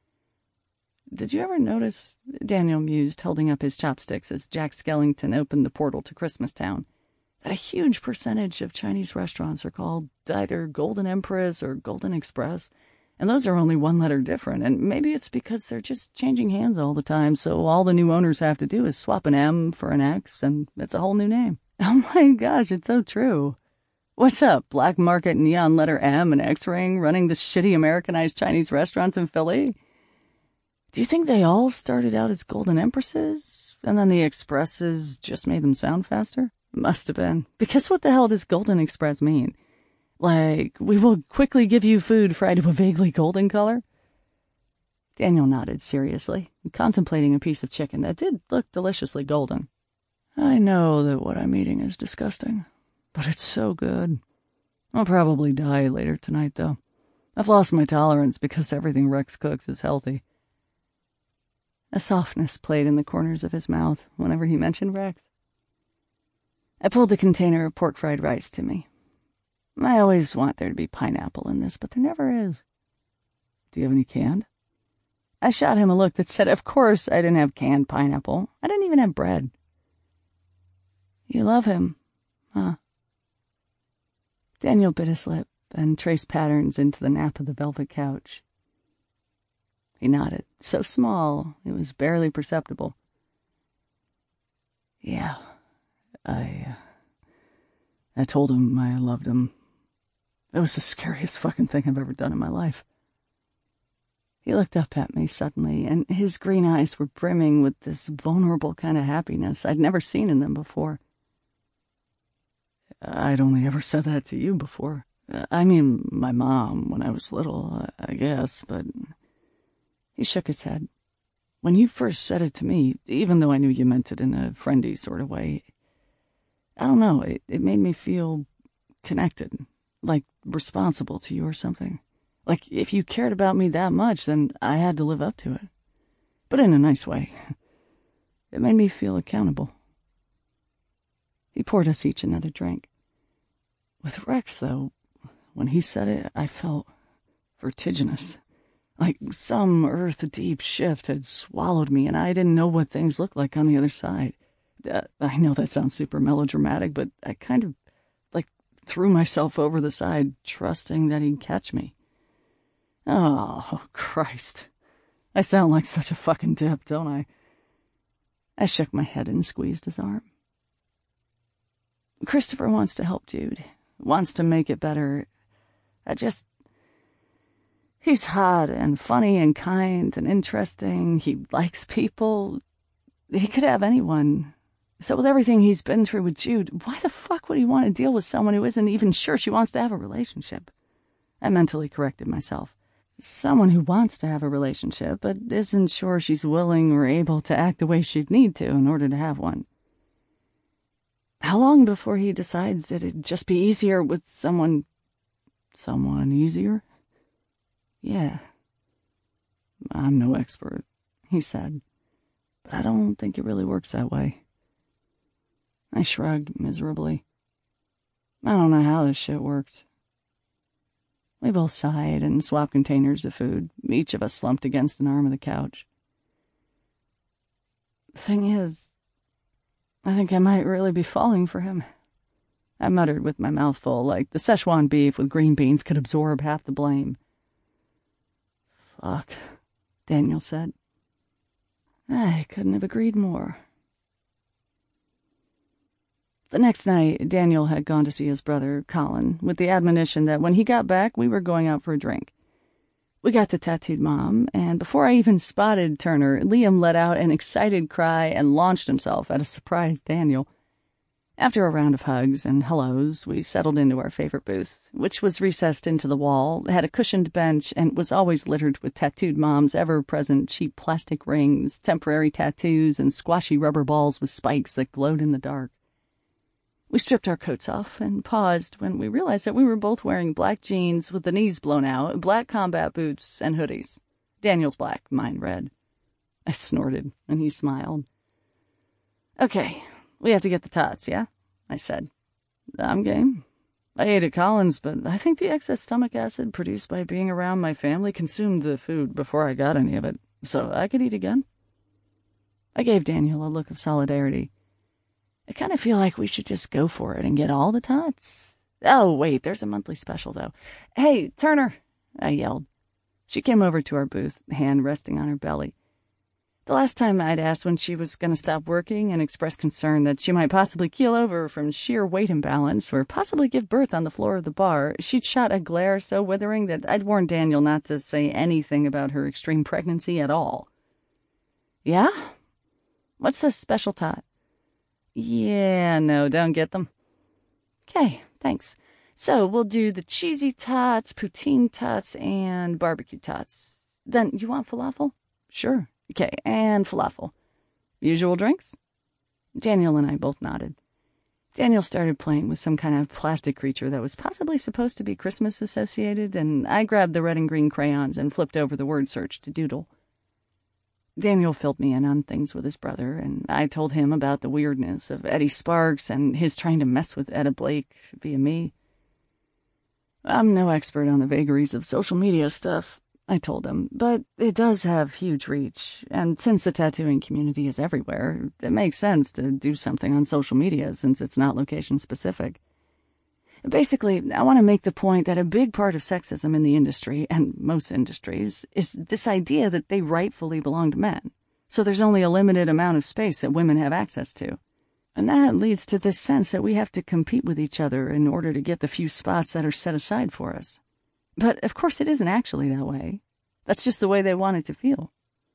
Did you ever notice, Daniel mused, holding up his chopsticks as Jack Skellington opened the portal to Christmastown, that a huge percentage of Chinese restaurants are called either Golden Empress or Golden Express, and those are only one letter different, and maybe it's because they're just changing hands all the time, so all the new owners have to do is swap an M for an X, and it's a whole new name. Oh my gosh, it's so true. What's up, black market neon letter M and X-ring running the shitty Americanized Chinese restaurants in Philly? Do you think they all started out as Golden Empresses, and then the Expresses just made them sound faster? Must have been. Because what the hell does Golden Express mean? Like, we will quickly give you food fried to a vaguely golden color? Daniel nodded seriously, contemplating a piece of chicken that did look deliciously golden. I know that what I'm eating is disgusting, but it's so good. I'll probably die later tonight, though. I've lost my tolerance because everything Rex cooks is healthy. A softness played in the corners of his mouth whenever he mentioned Rex. I pulled the container of pork fried rice to me. I always want there to be pineapple in this, but there never is. Do you have any canned? I shot him a look that said, of course I didn't have canned pineapple. I didn't even have bread. You love him, huh? Daniel bit his lip and traced patterns into the nap of the velvet couch. He nodded, so small it was barely perceptible. Yeah, I... Uh, I told him I loved him. It was the scariest fucking thing I've ever done in my life. He looked up at me suddenly, and his green eyes were brimming with this vulnerable kind of happiness I'd never seen in them before. I'd only ever said that to you before. I mean, my mom, when I was little, I guess, but... He shook his head. When you first said it to me, even though I knew you meant it in a friendly sort of way, I don't know, it, it made me feel connected, like responsible to you or something. Like if you cared about me that much, then I had to live up to it. But in a nice way. It made me feel accountable. He poured us each another drink. With Rex, though, when he said it, I felt vertiginous. Like some earth-deep shift had swallowed me, and I didn't know what things looked like on the other side. Uh, I know that sounds super melodramatic, but I kind of, like, threw myself over the side, trusting that he'd catch me. Oh, Christ. I sound like such a fucking dip, don't I? I shook my head and squeezed his arm. Christopher wants to help Jude, wants to make it better. I just... He's hot and funny and kind and interesting. He likes people. He could have anyone. So with everything he's been through with Jude, why the fuck would he want to deal with someone who isn't even sure she wants to have a relationship? I mentally corrected myself. Someone who wants to have a relationship, but isn't sure she's willing or able to act the way she'd need to in order to have one. How long before he decides that it'd just be easier with someone... Someone easier? Yeah. I'm no expert, he said, but I don't think it really works that way. I shrugged miserably. I don't know how this shit works. We both sighed and swapped containers of food, each of us slumped against an arm of the couch. Thing is, I think I might really be falling for him, I muttered with my mouth full, like the Szechuan beef with green beans could absorb half the blame. Fuck, Daniel said. I couldn't have agreed more. The next night, Daniel had gone to see his brother, Colin, with the admonition that when he got back, we were going out for a drink. We got to Tattooed Mom, and before I even spotted Turner, Liam let out an excited cry and launched himself at a surprised Daniel. After a round of hugs and hellos, we settled into our favorite booth, which was recessed into the wall, had a cushioned bench, and was always littered with Tattooed Mom's ever-present cheap plastic rings, temporary tattoos, and squashy rubber balls with spikes that glowed in the dark. We stripped our coats off and paused when we realized that we were both wearing black jeans with the knees blown out, black combat boots, and hoodies. Daniel's black, mine red. I snorted, and he smiled. Okay, we have to get the tots, yeah? I said. I'm game. I ate at Colin's, but I think the excess stomach acid produced by being around my family consumed the food before I got any of it, so I could eat again. I gave Daniel a look of solidarity. I kind of feel like we should just go for it and get all the tots. Oh, wait, there's a monthly special, though. Hey, Turner, I yelled. She came over to our booth, hand resting on her belly. The last time I'd asked when she was going to stop working and expressed concern that she might possibly keel over from sheer weight imbalance or possibly give birth on the floor of the bar, she'd shot a glare so withering that I'd warned Daniel not to say anything about her extreme pregnancy at all. Yeah? What's the special tot? Yeah, no, don't get them. Okay, thanks. So we'll do the cheesy tots, poutine tots, and barbecue tots. Then you want falafel? Sure. Okay, and falafel. Usual drinks? Daniel and I both nodded. Daniel started playing with some kind of plastic creature that was possibly supposed to be Christmas associated, and I grabbed the red and green crayons and flipped over the word search to doodle. Daniel filled me in on things with his brother, and I told him about the weirdness of Eddie Sparks and his trying to mess with Etta Blake via me. I'm no expert on the vagaries of social media stuff, I told him, but it does have huge reach, and since the tattooing community is everywhere, it makes sense to do something on social media since it's not location-specific. Basically, I want to make the point that a big part of sexism in the industry, and most industries, is this idea that they rightfully belong to men, so there's only a limited amount of space that women have access to. And that leads to this sense that we have to compete with each other in order to get the few spots that are set aside for us. But, of course, it isn't actually that way. That's just the way they want it to feel.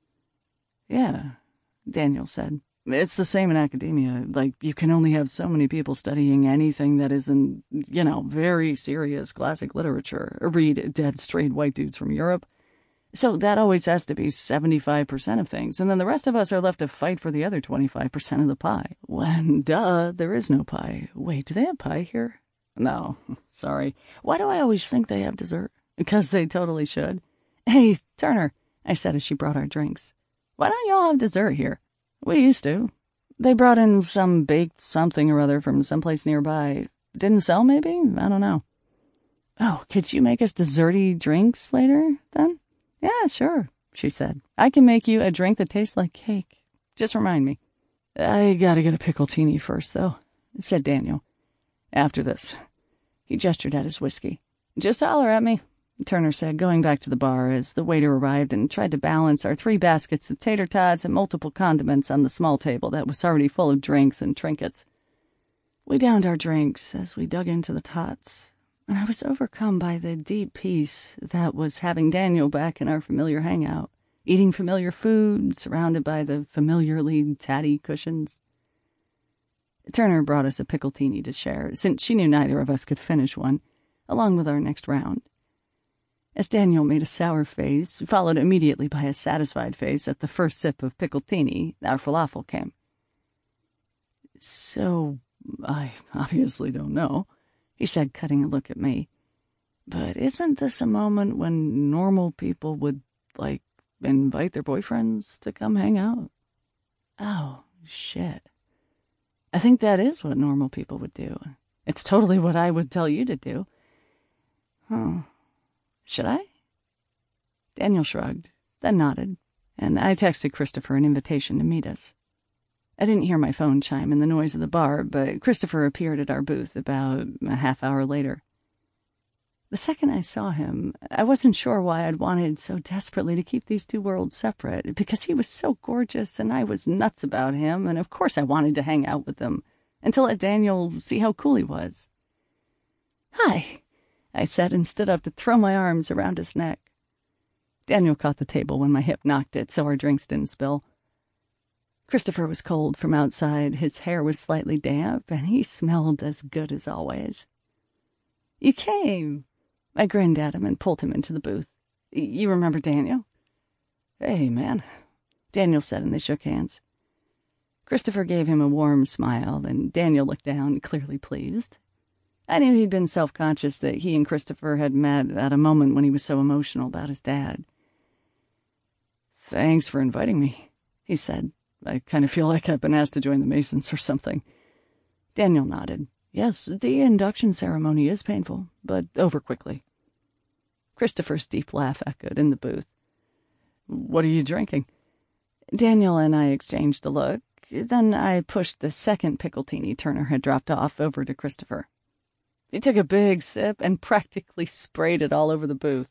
Yeah, Daniel said. It's the same in academia. Like, you can only have so many people studying anything that isn't, you know, very serious classic literature. Read dead straight white dudes from Europe. So that always has to be seventy-five percent of things, and then the rest of us are left to fight for the other twenty-five percent of the pie. When, duh, there is no pie. Wait, do they have pie here? No, sorry. Why do I always think they have dessert? Because they totally should. Hey, Turner, I said as she brought our drinks. Why don't y'all have dessert here? We used to. They brought in some baked something or other from someplace nearby. Didn't sell, maybe? I don't know. Oh, could you make us desserty drinks later, then? Yeah, sure, she said. I can make you a drink that tastes like cake. Just remind me. I gotta get a pickletini first, though, said Daniel. After this. He gestured at his whiskey. Just holler at me, Turner said, going back to the bar as the waiter arrived and tried to balance our three baskets of tater tots and multiple condiments on the small table that was already full of drinks and trinkets. We downed our drinks as we dug into the tots, and I was overcome by the deep peace that was having Daniel back in our familiar hangout, eating familiar food, surrounded by the familiarly tatty cushions. Turner brought us a pickletini to share, since she knew neither of us could finish one, along with our next round. As Daniel made a sour face, followed immediately by a satisfied face at the first sip of pickletini, our falafel came. So, I obviously don't know, he said, cutting a look at me. But isn't this a moment when normal people would, like, invite their boyfriends to come hang out? Oh, shit. I think that is what normal people would do. It's totally what I would tell you to do. Huh. Should I? Daniel shrugged, then nodded, and I texted Christopher an invitation to meet us. I didn't hear my phone chime in the noise of the bar, but Christopher appeared at our booth about a half hour later. The second I saw him, I wasn't sure why I'd wanted so desperately to keep these two worlds separate, because he was so gorgeous and I was nuts about him, and of course I wanted to hang out with him, and to let Daniel see how cool he was. Hi, I said, and stood up to throw my arms around his neck. Daniel caught the table when my hip knocked it, so our drinks didn't spill. Christopher was cold from outside, his hair was slightly damp, and he smelled as good as always. You came. I grinned at him and pulled him into the booth. You remember Daniel? Hey, man, Daniel said, and they shook hands. Christopher gave him a warm smile, and Daniel looked down, clearly pleased. I knew he'd been self-conscious that he and Christopher had met at a moment when he was so emotional about his dad. Thanks for inviting me, he said. I kind of feel like I've been asked to join the Masons or something. Daniel nodded. Yes, the induction ceremony is painful, but over quickly. Christopher's deep laugh echoed in the booth. What are you drinking? Daniel and I exchanged a look. Then I pushed the second pickletini Turner had dropped off over to Christopher. He took a big sip and practically sprayed it all over the booth.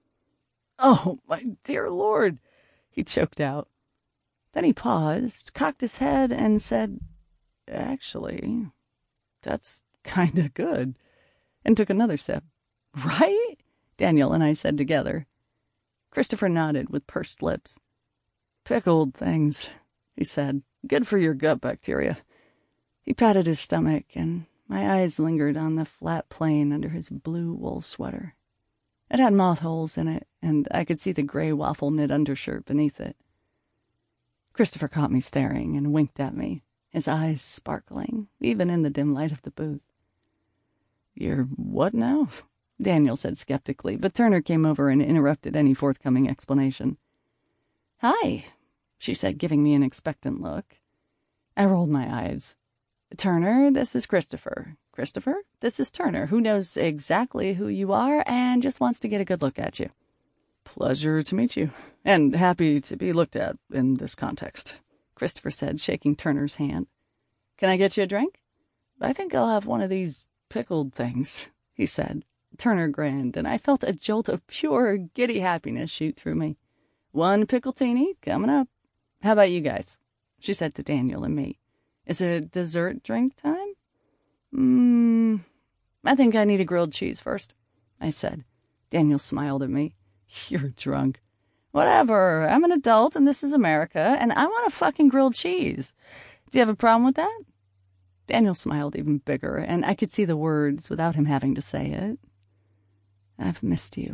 Oh, my dear Lord, he choked out. Then he paused, cocked his head, and said, Actually, that's kind of good, and took another sip. Right? Daniel and I said together. Christopher nodded with pursed lips. Pickled things, he said. Good for your gut bacteria. He patted his stomach, and my eyes lingered on the flat plain under his blue wool sweater. It had moth holes in it, and I could see the gray waffle-knit undershirt beneath it. Christopher caught me staring and winked at me, his eyes sparkling, even in the dim light of the booth. You're what now? Daniel said skeptically, but Turner came over and interrupted any forthcoming explanation. Hi, she said, giving me an expectant look. I rolled my eyes. Turner, this is Christopher. Christopher, this is Turner, who knows exactly who you are and just wants to get a good look at you. Pleasure to meet you, and happy to be looked at in this context, Christopher said, shaking Turner's hand. Can I get you a drink? I think I'll have one of these pickled things, he said. Turner grinned, and I felt a jolt of pure, giddy happiness shoot through me. One pickletini coming up. How about you guys? She said to Daniel and me. Is it dessert drink time? Hmm, I think I need a grilled cheese first, I said. Daniel smiled at me. You're drunk. Whatever, I'm an adult and this is America, and I want a fucking grilled cheese. Do you have a problem with that? Daniel smiled even bigger, and I could see the words without him having to say it. I've missed you.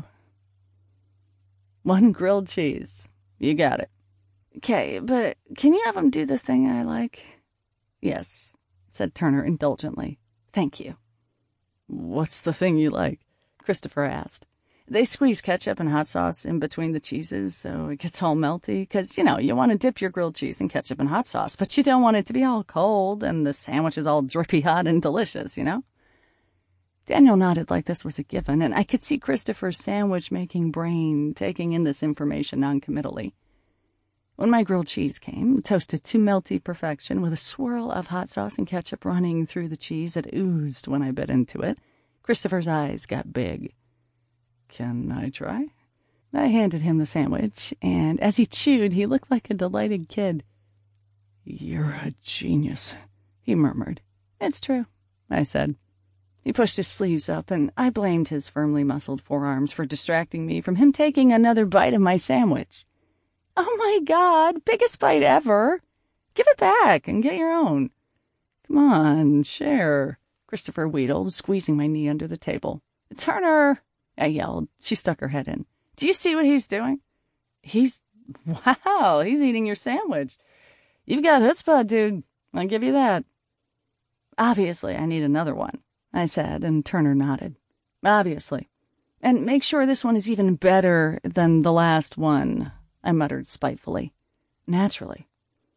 One grilled cheese. You got it. Okay, but can you have him do the thing I like? Yes, said Turner indulgently. Thank you. What's the thing you like? Christopher asked. They squeeze ketchup and hot sauce in between the cheeses so it gets all melty, because, you know, you want to dip your grilled cheese in ketchup and hot sauce, but you don't want it to be all cold and the sandwich is all drippy hot and delicious, you know? Daniel nodded like this was a given, and I could see Christopher's sandwich-making brain taking in this information noncommittally. When my grilled cheese came, toasted to melty perfection with a swirl of hot sauce and ketchup running through the cheese that oozed when I bit into it, Christopher's eyes got big. "Can I try?" I handed him the sandwich, and as he chewed, he looked like a delighted kid. "You're a genius," he murmured. "It's true," I said. He pushed his sleeves up, and I blamed his firmly muscled forearms for distracting me from him taking another bite of my sandwich. "Oh, my God, biggest bite ever. Give it back and get your own." "Come on, share," Christopher wheedled, squeezing my knee under the table. "Turner," I yelled. She stuck her head in. "Do you see what he's doing?" He's... Wow, he's eating your sandwich. You've got chutzpah, dude. I'll give you that." "Obviously, I need another one," I said, and Turner nodded. "Obviously. And make sure this one is even better than the last one," I muttered spitefully. "Naturally."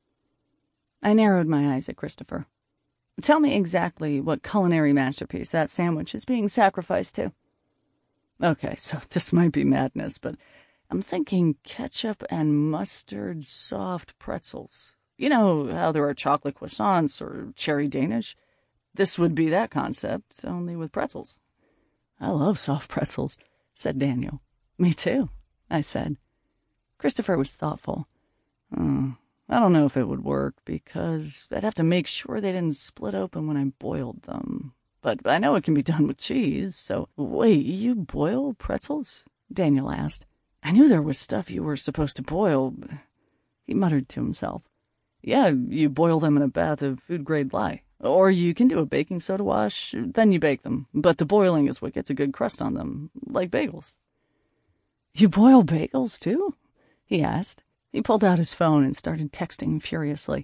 I narrowed my eyes at Christopher. "Tell me exactly what culinary masterpiece that sandwich is being sacrificed to." Okay, so this might be madness, but I'm thinking ketchup and mustard soft pretzels. You know how there are chocolate croissants or cherry Danish? This would be that concept, only with pretzels. "I love soft pretzels," said Daniel. "Me too," I said. Christopher was thoughtful. Hmm, I don't know if it would work, because I'd have to make sure they didn't split open when I boiled them. But I know it can be done with cheese, so... "Wait, you boil pretzels?" Daniel asked. "I knew there was stuff you were supposed to boil." He muttered to himself. "Yeah, you boil them in a bath of food-grade lye. Or you can do a baking soda wash, then you bake them. But the boiling is what gets a good crust on them, like bagels." "You boil bagels, too?" he asked. He pulled out his phone and started texting furiously.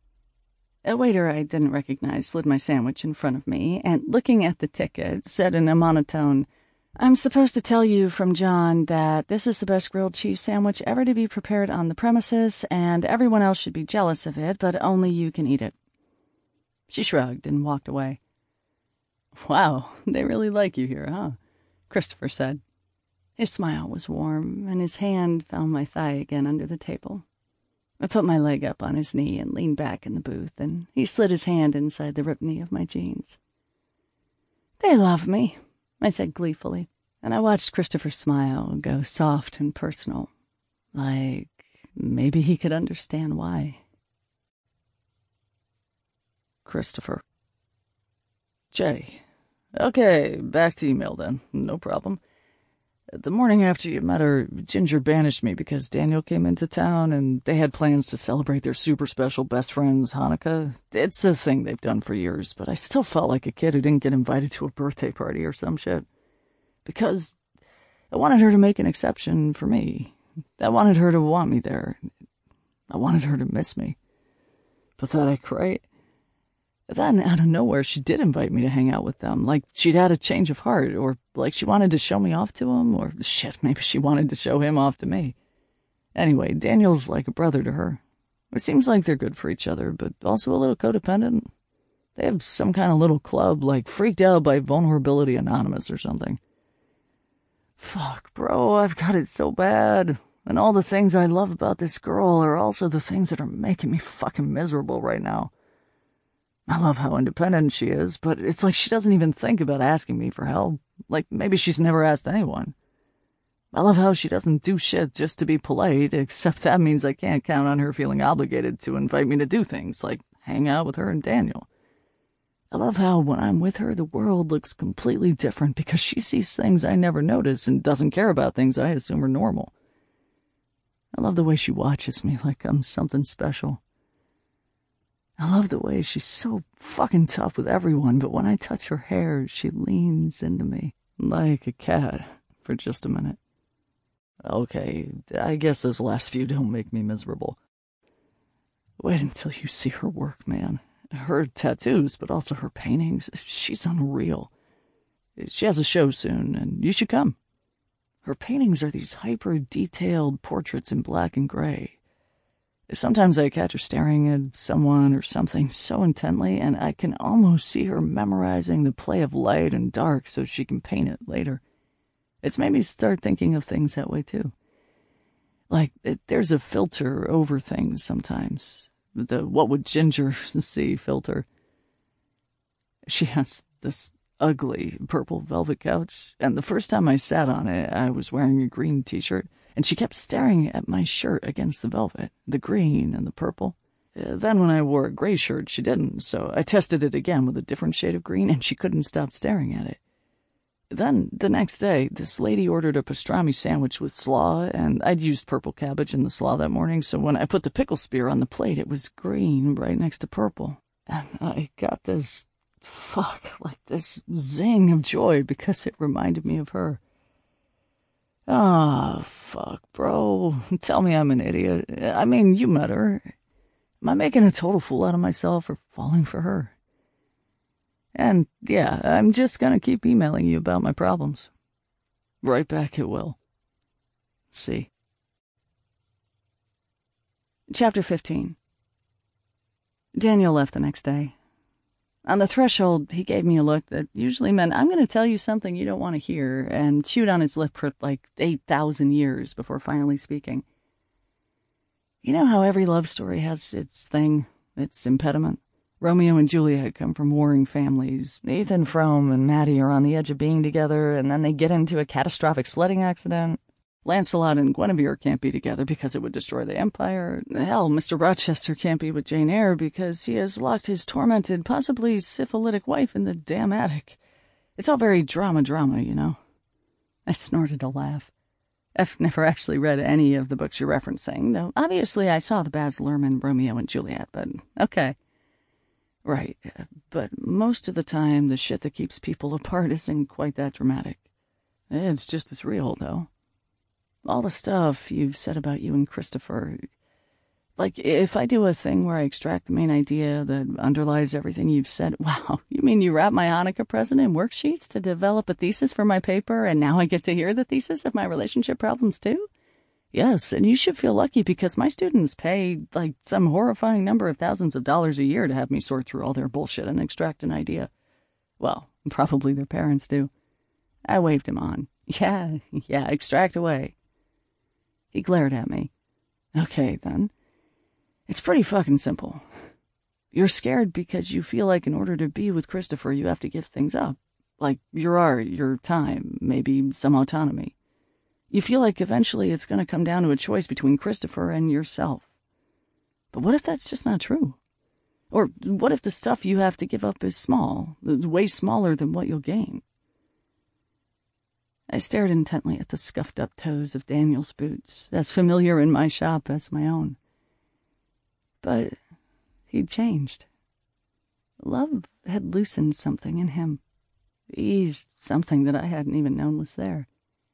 A waiter I didn't recognize slid my sandwich in front of me, and looking at the ticket, said in a monotone, "I'm supposed to tell you from John that this is the best grilled cheese sandwich ever to be prepared on the premises, and everyone else should be jealous of it, but only you can eat it." She shrugged and walked away. "Wow, they really like you here, huh?" Christopher said. His smile was warm, and his hand found my thigh again under the table. I put my leg up on his knee and leaned back in the booth, and he slid his hand inside the ripped knee of my jeans. "They love me," I said gleefully, and I watched Christopher smile go soft and personal, like maybe he could understand why. Christopher. Jay. Okay, back to email then. No problem. The morning after you met her, Ginger banished me because Daniel came into town and they had plans to celebrate their super special best friend's Hanukkah. It's a thing they've done for years, but I still felt like a kid who didn't get invited to a birthday party or some shit. Because I wanted her to make an exception for me. I wanted her to want me there. I wanted her to miss me. Pathetic, right? Then, out of nowhere, she did invite me to hang out with them, like she'd had a change of heart, or like she wanted to show me off to him, or shit, maybe she wanted to show him off to me. Anyway, Daniel's like a brother to her. It seems like they're good for each other, but also a little codependent. They have some kind of little club, like Freaked Out by Vulnerability Anonymous or something. Fuck, bro, I've got it so bad. And all the things I love about this girl are also the things that are making me fucking miserable right now. I love how independent she is, but it's like she doesn't even think about asking me for help. Like maybe she's never asked anyone. I love how she doesn't do shit just to be polite, except that means I can't count on her feeling obligated to invite me to do things, like hang out with her and Daniel. I love how when I'm with her, the world looks completely different because she sees things I never notice and doesn't care about things I assume are normal. I love the way she watches me like I'm something special. I love the way she's so fucking tough with everyone, but when I touch her hair, she leans into me like a cat for just a minute. Okay, I guess those last few don't make me miserable. Wait until you see her work, man. Her tattoos, but also her paintings. She's unreal. She has a show soon, and you should come. Her paintings are these hyper-detailed portraits in black and gray. Sometimes I catch her staring at someone or something so intently, and I can almost see her memorizing the play of light and dark so she can paint it later. It's made me start thinking of things that way, too. Like, it, there's a filter over things sometimes. The what would Ginger see filter. She has this ugly purple velvet couch, and the first time I sat on it, I was wearing a green t-shirt, and she kept staring at my shirt against the velvet, the green and the purple. Uh, then when I wore a gray shirt, she didn't, so I tested it again with a different shade of green, and she couldn't stop staring at it. Then, the next day, this lady ordered a pastrami sandwich with slaw, and I'd used purple cabbage in the slaw that morning, so when I put the pickle spear on the plate, it was green right next to purple. And I got this, fuck, like this zing of joy because it reminded me of her. Ah, oh, fuck, bro. Tell me I'm an idiot. I mean, you met her. Am I making a total fool out of myself or falling for her? And, yeah, I'm just gonna keep emailing you about my problems. Right back it will. See. Chapter fifteen. Daniel left the next day. On the threshold, he gave me a look that usually meant, I'm going to tell you something you don't want to hear, and chewed on his lip for like eight thousand years before finally speaking. You know how every love story has its thing, its impediment? Romeo and Juliet come from warring families. Ethan Frome and Maddie are on the edge of being together, and then they get into a catastrophic sledding accident. Lancelot and Guinevere can't be together because it would destroy the Empire. Hell, Mister Rochester can't be with Jane Eyre because he has locked his tormented, possibly syphilitic wife in the damn attic. It's all very drama-drama, you know. I snorted a laugh. I've never actually read any of the books you're referencing, though obviously I saw the Baz Luhrmann Romeo and Juliet, but okay. Right, but most of the time the shit that keeps people apart isn't quite that dramatic. It's just as real, though. All the stuff you've said about you and Christopher. Like, if I do a thing where I extract the main idea that underlies everything you've said, wow, you mean you wrap my Hanukkah present in worksheets to develop a thesis for my paper, and now I get to hear the thesis of my relationship problems, too? Yes, and you should feel lucky because my students pay, like, some horrifying number of thousands of dollars a year to have me sort through all their bullshit and extract an idea. Well, probably their parents do. I waved him on. Yeah, yeah, extract away. He glared at me. Okay, then. It's pretty fucking simple. You're scared because you feel like in order to be with Christopher, you have to give things up. Like your art, your time, maybe some autonomy. You feel like eventually it's going to come down to a choice between Christopher and yourself. But what if that's just not true? Or what if the stuff you have to give up is small, way smaller than what you'll gain? I stared intently at the scuffed-up toes of Daniel's boots, as familiar in my shop as my own. But he'd changed. Love had loosened something in him, eased something that I hadn't even known was there.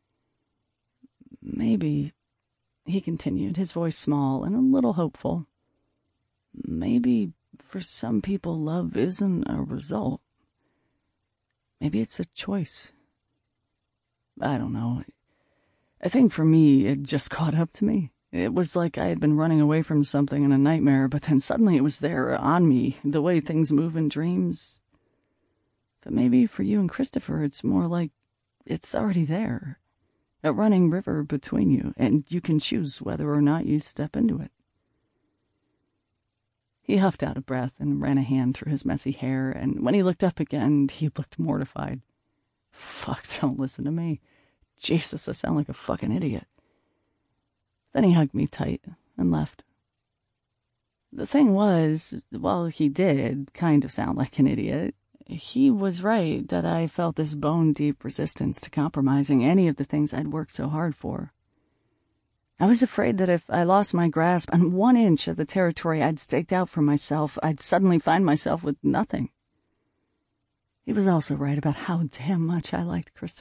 Maybe, he continued, his voice small and a little hopeful, maybe for some people love isn't a result. Maybe it's a choice. I don't know. I think for me, it just caught up to me. It was like I had been running away from something in a nightmare, but then suddenly it was there on me, the way things move in dreams. But maybe for you and Christopher, it's more like it's already there. A running river between you, and you can choose whether or not you step into it. He huffed out of breath and ran a hand through his messy hair, and when he looked up again, he looked mortified. Fuck, don't listen to me. Jesus, I sound like a fucking idiot. Then he hugged me tight and left. The thing was, while he did kind of sound like an idiot, he was right that I felt this bone-deep resistance to compromising any of the things I'd worked so hard for. I was afraid that if I lost my grasp on one inch of the territory I'd staked out for myself, I'd suddenly find myself with nothing. He was also right about how damn much I liked Christopher.